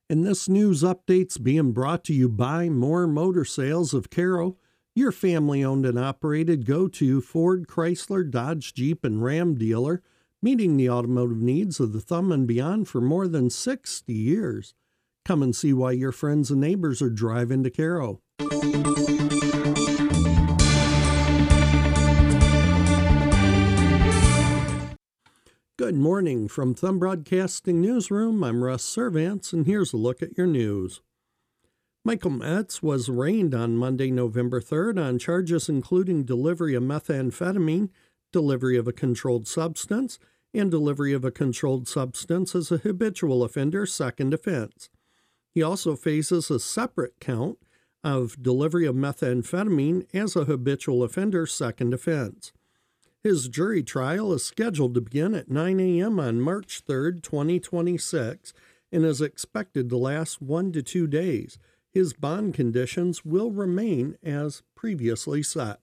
And this news update's being brought to you by More Motor Sales of Caro, your family-owned and operated go-to Ford, Chrysler, Dodge, Jeep, and Ram dealer, meeting the automotive needs of the Thumb and beyond for more than 60 years. Come and see why your friends and neighbors are driving to Caro. Good morning from Thumb Broadcasting Newsroom. I'm Russ Servants, and here's a look at your news. Michael Metz was arraigned on Monday, November 3rd on charges including delivery of methamphetamine, delivery of a controlled substance, and delivery of a controlled substance as a habitual offender, second offense. He also faces a separate count of delivery of methamphetamine as a habitual offender, second offense. His jury trial is scheduled to begin at 9 a.m. on March 3rd, 2026, and is expected to last 1 to 2 days. His bond conditions will remain as previously set.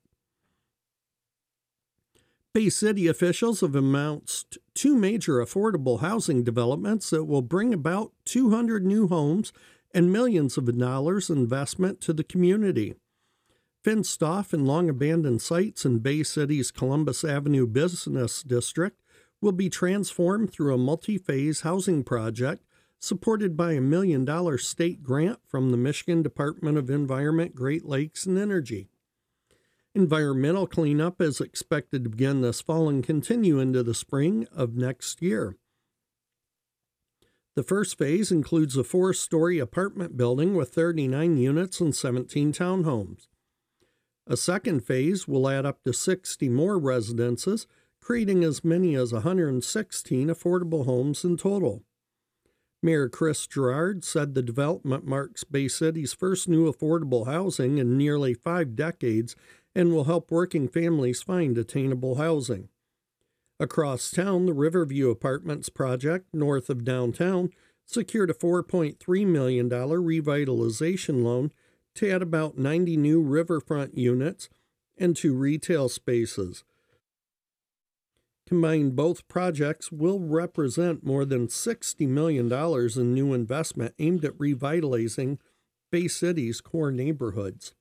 Bay City officials have announced 2 major affordable housing developments that will bring about 200 new homes and millions of dollars investment to the community. Fenced-off and long-abandoned sites in Bay City's Columbus Avenue Business District will be transformed through a multi-phase housing project supported by a $1 million state grant from the Michigan Department of Environment, Great Lakes, and Energy. Environmental cleanup is expected to begin this fall and continue into the spring of next year. The first phase includes a 4-story apartment building with 39 units and 17 townhomes. A second phase will add up to 60 more residences, creating as many as 116 affordable homes in total. Mayor Chris Gerard said the development marks Bay City's first new affordable housing in nearly 5 decades and will help working families find attainable housing. Across town, the Riverview Apartments project, north of downtown, secured a $4.3 million revitalization loan to add about 90 new riverfront units and 2 retail spaces. Combined, both projects will represent more than $60 million in new investment aimed at revitalizing Bay City's core neighborhoods.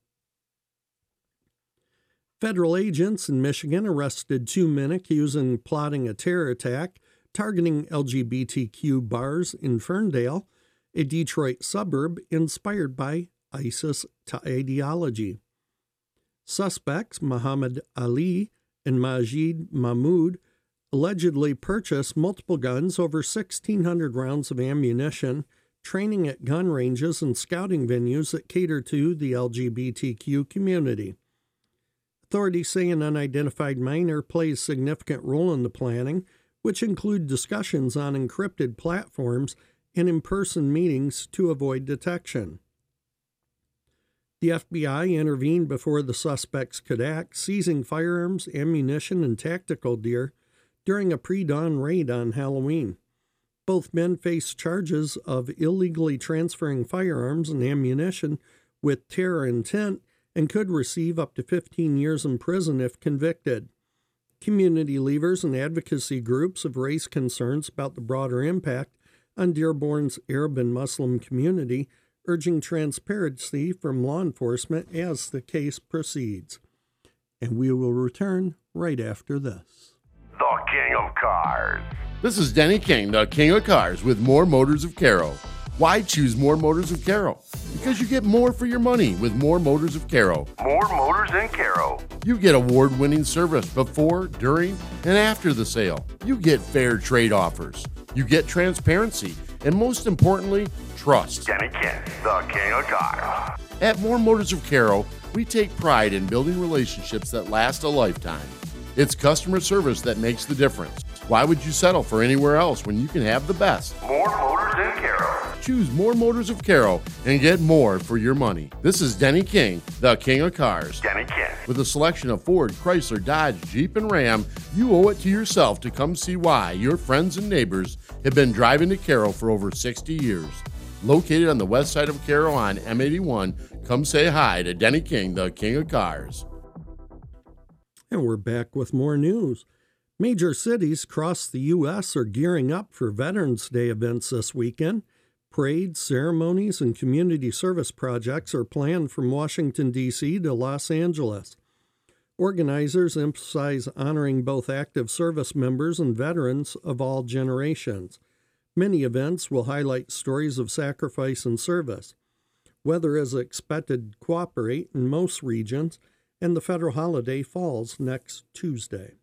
Federal agents in Michigan arrested 2 men accused of plotting a terror attack targeting LGBTQ bars in Ferndale, a Detroit suburb inspired by ISIS ideology. Suspects Muhammad Ali and Majid Mahmoud allegedly purchased multiple guns, over 1,600 rounds of ammunition, training at gun ranges and scouting venues that cater to the LGBTQ community. Authorities say an unidentified minor plays a significant role in the planning, which include discussions on encrypted platforms and in-person meetings to avoid detection. The FBI intervened before the suspects could act, seizing firearms, ammunition, and tactical gear during a pre-dawn raid on Halloween. Both men faced charges of illegally transferring firearms and ammunition with terror intent and could receive up to 15 years in prison if convicted. Community leaders and advocacy groups have raised concerns about the broader impact on Dearborn's Arab and Muslim community, urging transparency from law enforcement as the case proceeds. And we will return right after this. The King of Cars. This is Denny King, the King of Cars, with More Motors of Caro. Why choose More Motors of Caro? Because you get more for your money with More Motors of Caro. More Motors in Caro. You get award-winning service before, during, and after the sale. You get fair trade offers. You get transparency. And most importantly, trust. Denny King, the King of Cars. At More Motors of Caro, we take pride in building relationships that last a lifetime. It's customer service that makes the difference. Why would you settle for anywhere else when you can have the best? More Motors in Caro. Choose More Motors of Caro and get more for your money. This is Denny King, the King of Cars. Denny King. With a selection of Ford, Chrysler, Dodge, Jeep, and Ram, you owe it to yourself to come see why your friends and neighbors have been driving to Caro for over 60 years. Located on the west side of Caro on M81, come say hi to Denny King, the King of Cars. And we're back with more news. Major cities across the U.S. are gearing up for Veterans Day events this weekend. Parades, ceremonies, and community service projects are planned from Washington, D.C. to Los Angeles. Organizers emphasize honoring both active service members and veterans of all generations. Many events will highlight stories of sacrifice and service. Weather is expected to cooperate in most regions, and the federal holiday falls next Tuesday.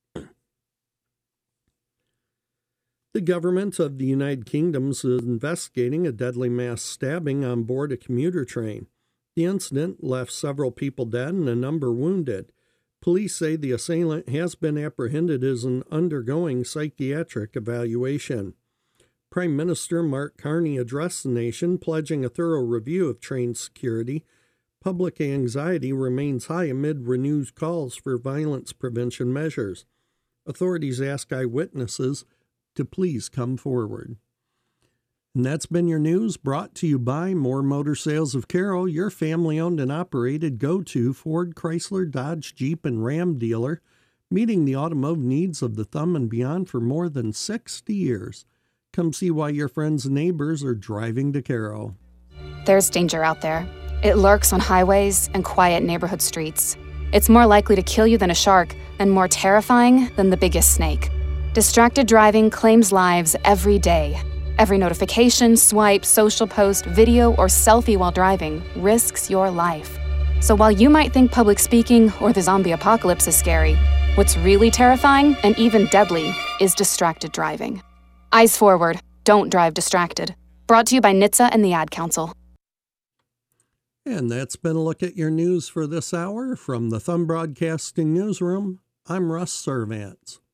The government of the United Kingdom is investigating a deadly mass stabbing on board a commuter train. The incident left several people dead and a number wounded. Police say the assailant has been apprehended as undergoing psychiatric evaluation. Prime Minister Mark Carney addressed the nation, pledging a thorough review of train security. Public anxiety remains high amid renewed calls for violence prevention measures. Authorities ask eyewitnesses to please come forward. And that's been your news, brought to you by More Motor Sales of Carroll, your family-owned and operated go-to Ford, Chrysler, Dodge, Jeep, and Ram dealer, meeting the automotive needs of the Thumb and beyond for more than 60 years. Come see why your friends and neighbors are driving to Carroll. There's danger out there. It lurks on highways and quiet neighborhood streets. It's more likely to kill you than a shark and more terrifying than the biggest snake. Distracted driving claims lives every day. Every notification, swipe, social post, video, or selfie while driving risks your life. So while you might think public speaking or the zombie apocalypse is scary, what's really terrifying and even deadly is distracted driving. Eyes forward, don't drive distracted. Brought to you by NHTSA and the Ad Council. And that's been a look at your news for this hour. From the Thumb Broadcasting Newsroom, I'm Russ Servants.